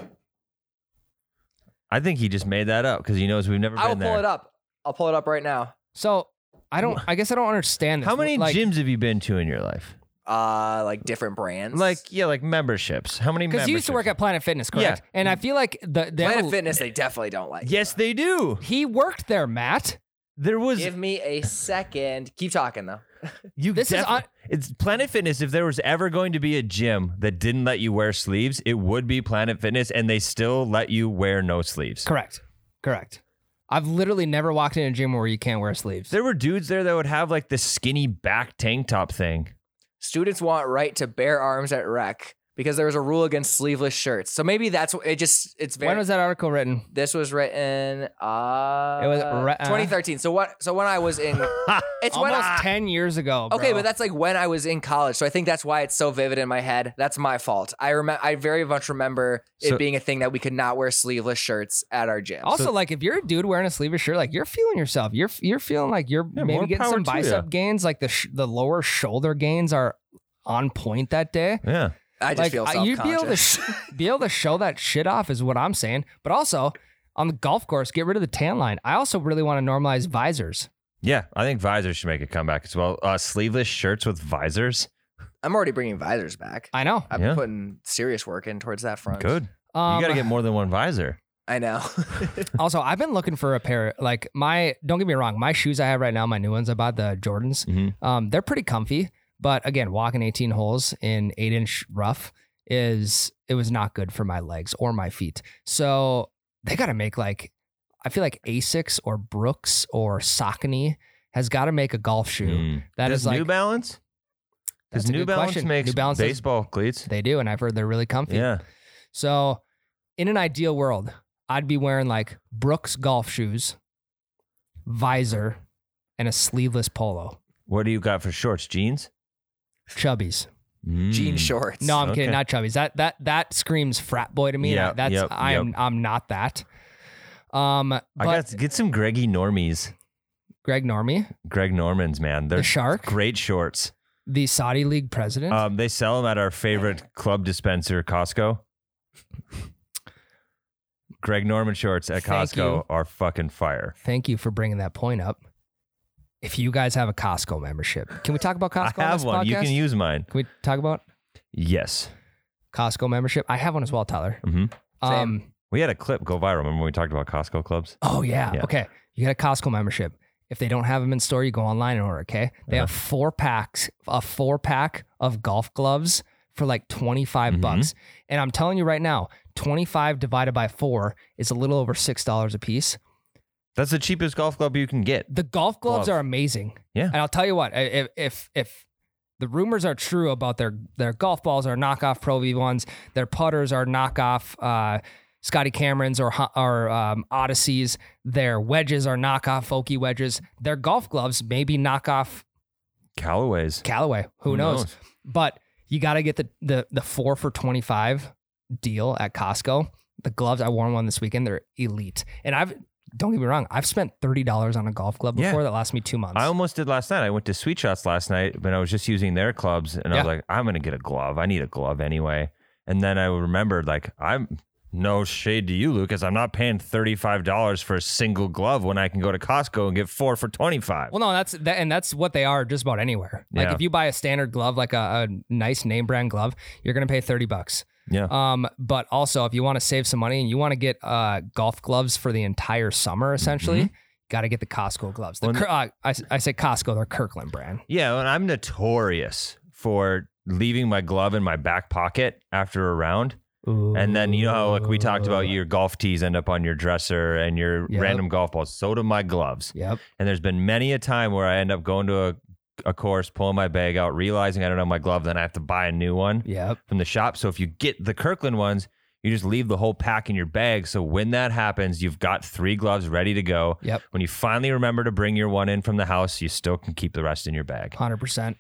I think he just made that up because he knows we've never I will been pull there. it up. I'll pull it up right now. So I don't. I guess I don't understand this. How many like, gyms have you been to in your life? Uh, like different brands. Like, yeah, like memberships. How many Because you used to work memberships? at Planet Fitness, correct? Yeah. And I feel like the, the Planet Fitness, they definitely don't like. Yes, they do. he worked there, Matt. There was Give me a second. Keep talking though. you. This is def- un- it's Planet Fitness. If there was ever going to be a gym that didn't let you wear sleeves, it would be Planet Fitness, and they still let you wear no sleeves. Correct. Correct. I've literally never walked in a gym where you can't wear sleeves. There were dudes there that would have like this skinny back tank top thing. Students want right to bear arms at rec because there was a rule against sleeveless shirts. So maybe that's what it just it's very When was that article written? This was written uh It was re- uh, twenty thirteen. So what so when I was in it's when Almost I, ten years ago. Okay, bro. but that's like when I was in college. So I think that's why it's so vivid in my head. That's my fault. I remember I very much remember it So- being a thing that we could not wear sleeveless shirts at our gym. also like if you're a dude wearing a sleeveless shirt, like you're feeling yourself. You're you're feeling like you're Yeah, maybe more getting power some to bicep ya. gains. Like the sh- the lower shoulder gains are on point that day. Yeah. I just like feel uh, self-conscious. you'd be able to sh- be able to show that shit off is what I'm saying. But also on the golf course, get rid of the tan line. I also really want to normalize visors. Yeah, I think visors should make a comeback as well. Uh, sleeveless shirts with visors. I'm already bringing visors back. I know. I've Yeah. been putting serious work in towards that front. Good. Um, you got to get more than one visor. I know. Also, I've been looking for a pair. Like my, don't get me wrong, my shoes I have right now, my new ones I bought, the Jordans. Mhm. Um, they're pretty comfy, but again, walking eighteen holes in eight inch rough is it was not good for my legs or my feet. So they got to make like, I feel like Asics or Brooks or Saucony has got to make a golf shoe Mm. that Does is like New Balance? That's Because a New good Balance question. makes New Balance is- baseball cleats. they do, and I've heard they're really comfy. Yeah. So, in an ideal world, I'd be wearing like Brooks golf shoes, visor, and a sleeveless polo. What do you got for shorts? Jeans? Chubbies. Jean Mm. shorts. No, I'm Okay. kidding. Not chubbies. That that that screams frat boy to me. Yep, That's yep, I am yep. I'm not that. Um, I but got get some Greggy Normies. Greg Normie, Greg Normans, man. They're the shark, great shorts. the Saudi League president. Um, they sell them at our favorite club dispenser, Costco. Greg Norman shorts at Thank Costco you. are fucking fire. Thank you for bringing that point up. If you guys have a Costco membership, can we talk about Costco? I on have this one. You podcast? can use mine. Can we talk about Yes. Costco membership? I have one as well, Tyler. hmm Um, We had a clip go viral. Remember when we talked about Costco clubs? Oh yeah. Yeah. Okay. You got a Costco membership. If they don't have them in store, you go online and order. Okay. They Yeah. have four packs, a four pack of golf gloves for like twenty-five Mhm. bucks. And I'm telling you right now, twenty-five divided by four is a little over six dollars a piece. That's the cheapest golf club you can get. The golf gloves Glove. are amazing. Yeah. And I'll tell you what, if if if the rumors are true about their their golf balls are knockoff Pro V ones, their putters are knockoff uh, Scotty Camerons or or um, Odysseys, their wedges are knockoff Oki wedges, their golf gloves maybe knockoff Callaway's. Callaway. Who, Who knows? knows? But you got to get the the the four for twenty-five deal at Costco. The gloves, I wore one this weekend. They're elite. And I've, don't get me wrong, I've spent thirty dollars on a golf glove Yeah. before that lasts me two months. I almost did last night. I went to Sweet Shots last night, but I was just using their clubs, and I Yeah. was like, I'm gonna get a glove. I need a glove anyway. And then I remembered, like, I'm no shade to you, Lucas. I'm not paying thirty-five dollars for a single glove when I can go to Costco and get four for twenty-five. Well, no, that's that, and that's what they are just about anywhere. Like Yeah. if you buy a standard glove, like a, a nice name brand glove, you're gonna pay thirty bucks. Yeah. Um, but also if you want to save some money and you want to get uh golf gloves for the entire summer, essentially, got to get the Costco gloves. The Well, Kir- uh, I I say Costco, they're Kirkland brand. Yeah, and I'm notorious for leaving my glove in my back pocket after a round. And then, you know how, like we talked about, your golf tees end up on your dresser and your Yep. random golf balls. So do my gloves. Yep. And there's been many a time where I end up going to a, a course, pulling my bag out, realizing I don't have my glove, then I have to buy a new one Yep. from the shop. So if you get the Kirkland ones, you just leave the whole pack in your bag. So when that happens, you've got three gloves ready to go. Yep. When you finally remember to bring your one in from the house, you still can keep the rest in your bag. one hundred percent.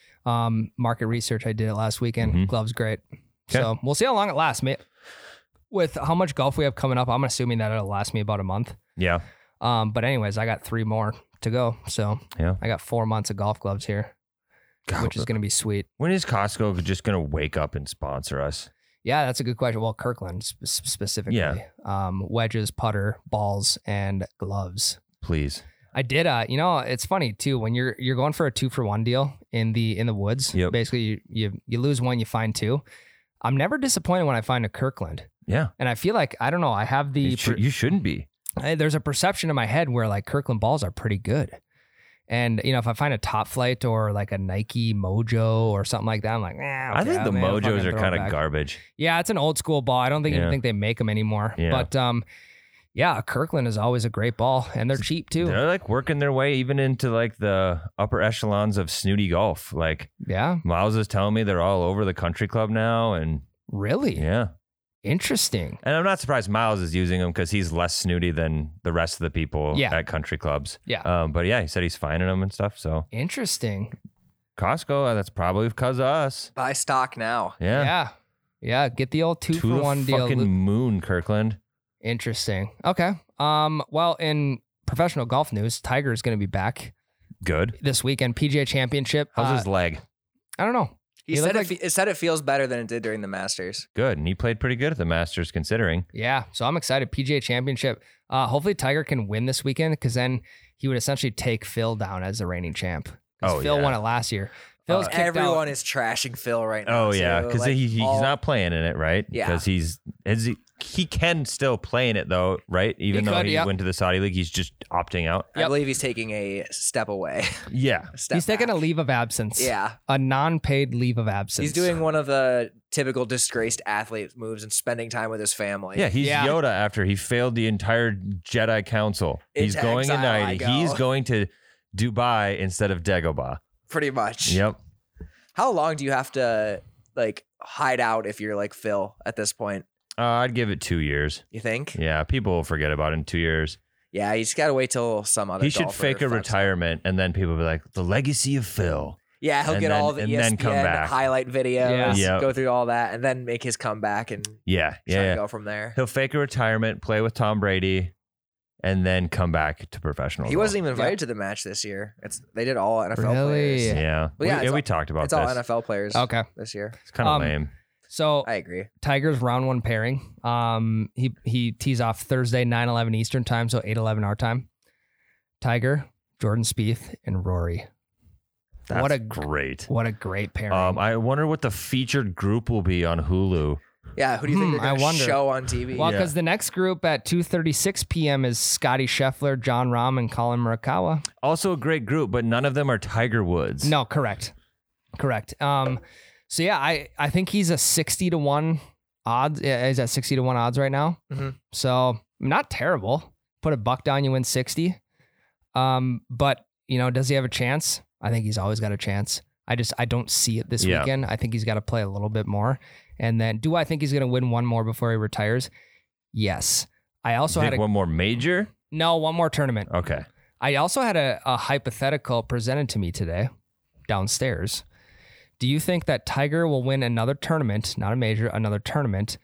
Um, market research, I did it last weekend. Mhm. Gloves great. Okay. So we'll see how long it lasts, mate. With how much golf we have coming up, I'm assuming that it'll last me about a month. Yeah. Um, but anyways, I got three more to go. So Yeah. I got four months of golf gloves here, God, which is going to be sweet. when is Costco just going to wake up and sponsor us? Yeah, that's a good question. Well, Kirkland sp- specifically. Yeah. Um, wedges, putter, balls, and gloves. Please. I did. Uh, you know, it's funny too when you're you're going for a two for one deal in the in the woods. Yep. Basically, you, you you lose one, you find two. I'm never disappointed when I find a Kirkland, Yeah. and I feel like I don't know. I have the You, should, you shouldn't be. I- there's a perception in my head where like Kirkland balls are pretty good. And, you know, if I find a Top Flight or like a Nike Mojo or something like that, I'm like, eh, I okay, think the maybe I'll Mojos fucking are throw it kind of back. garbage. Yeah, it's an old school ball. I don't think Yeah. even think they make them anymore. Yeah. But um, yeah, Kirkland is always a great ball, and they're cheap too. They're like working their way even into like the upper echelons of snooty golf. Like Yeah, Miles is telling me they're all over the country club now. And really yeah. interesting. And I'm not surprised Miles is using them because he's less snooty than the rest of the people Yeah. at country clubs. Yeah, Um, but yeah, he said he's finding them and stuff. So interesting. Costco, uh, that's probably because of us. Buy stock now. Yeah. Yeah. yeah, Get the old two To for the one deal. fucking moon, Kirkland. Interesting. Okay. Um. Well, in professional golf news, Tiger is going to be back Good. this weekend. P G A Championship. How's Uh, his leg? I don't know. He, He said looked it, fe- it said it feels better than it did during the Masters. Good. And he played pretty good at the Masters considering. Yeah. So I'm excited. P G A Championship. Uh, hopefully Tiger can win this weekend because then he would essentially take Phil down as the reigning champ. 'Cause Oh, Phil yeah. won it last year. Phil's Uh, kicked everyone out. is trashing Phil right now. Oh yeah, too. because Like, he, he's all- not playing in it, right? Yeah. Because he's is he, he can still play in it though, right? Even He though could, he yep. went to the Saudi league, he's just opting out. I Yep. believe he's taking a step away. Yeah. A step He's taking a back. leave of absence. Yeah. A non-paid leave of absence. He's doing one of the typical disgraced athlete moves and spending time with his family. Yeah, he's Yeah. Yoda after he failed the entire Jedi Council. He's Into going exile into I go. he's going to Dubai instead of Dagobah. Pretty much. Yep. How long do you have to like hide out if you're like Phil at this point? Uh, I'd give it two years. You think? Yeah, people will forget about it in two years. Yeah, you just gotta wait till some other. He should golfer fake a fucks up. retirement, and then people will be like, "The legacy of Phil." Yeah, he'll and get then- all the and E S P N then come back. highlight videos, Yeah. Yep. go through all that, and then make his comeback and Yeah, try yeah. to yeah. go from there. He'll fake a retirement, play with Tom Brady, and then come back to professional. He golf. wasn't even invited to the match this year. It's they did all N F L Really? players. Yeah, Well, we, yeah, yeah, it's we all- talked about It's this. all N F L players Okay. this year. It's kind of Um, lame. So I agree. Tiger's round one pairing. Um, he he tees off Thursday, nine eleven Eastern time, so eight eleven our time. Tiger, Jordan Spieth, and Rory. That's what a great. What a great pairing. Um, I wonder what the featured group will be on Hulu. Yeah, who do you think Hmm, they're I going to wonder. show on T V? well, yeah. because the next group at two thirty-six p.m. is Scotty Scheffler, John Rahm, and Colin Morikawa. Also a great group, but none of them are Tiger Woods. No, correct, correct. Um, so yeah, I I think he's a sixty to one odds. Yeah, he's at sixty to one odds right now. Mhm. So not terrible. Put a buck down, you win sixty. Um, but you know, does he have a chance? I think he's always got a chance. I just I don't see it this Yeah. weekend. I think he's got to play a little bit more. And then, do I think he's going to win one more before he retires? Yes. I also You had think a one more major? no one more tournament. Okay. I also had a, a hypothetical presented to me today downstairs. Do you think that Tiger will win another tournament, not a major, another tournament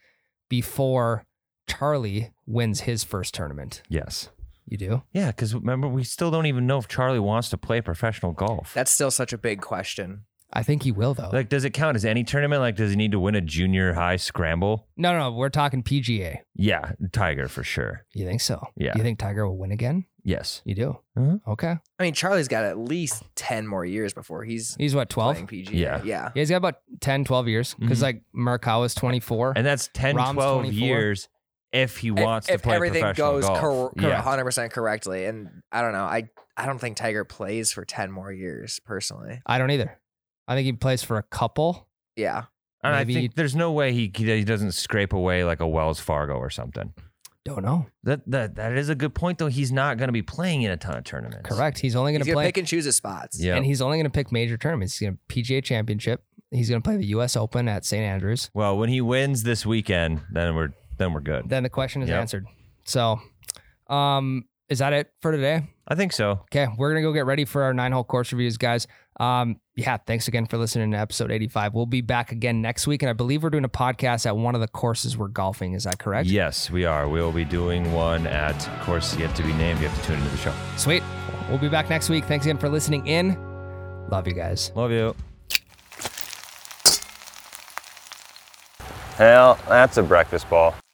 before Charlie wins his first tournament? Yes. You do? Yeah, because remember, we still don't even know if Charlie wants to play professional golf. That's still such a big question. I think he will, though. Like, does it count as any tournament? Like, does he need to win a junior high scramble? no, no, no. We're talking P G A. Yeah, Tiger for sure. You think so? Yeah. You think Tiger will win again? Yes. You do? Mhm. Okay. I mean, Charlie's got at least ten more years before he's He's what, twelve? playing P G A. Yeah. Yeah. Yeah, he's got about ten, twelve years because Mhm. like Morikawa's twenty-four. And that's ten, Rahm's twelve twenty-four. years if he wants if, to if play everything professional goes golf. cor- cor- yeah. one hundred percent correctly. And I don't know. I, I don't think Tiger plays for ten more years, personally. I don't either. I think he plays for a couple. Yeah. And I Maybe- think there's no way he he doesn't scrape away like a Wells Fargo or something. Don't know. That that that is a good point though. He's not going to be playing in a ton of tournaments. Correct. He's only going He's to going to play. pick and choose his spots. Yeah. And he's only going to pick major tournaments. He's going to P G A Championship. He's going to play the U S Open at Saint Andrews. Well, when he wins this weekend, then we're then we're good. Then the question is Yep. answered. So, um, is that it for today? I think so. Okay, we're gonna go get ready for our nine hole course reviews, guys. Um, yeah, thanks again for listening to episode eighty-five. We'll be back again next week, and I believe we're doing a podcast at one of the courses we're golfing. Is that correct? Yes, we are. We will be doing one at course yet to be named. You have to tune into the show. Sweet. We'll be back next week. Thanks again for listening in. Love you guys. Love you. Hell, that's a breakfast ball.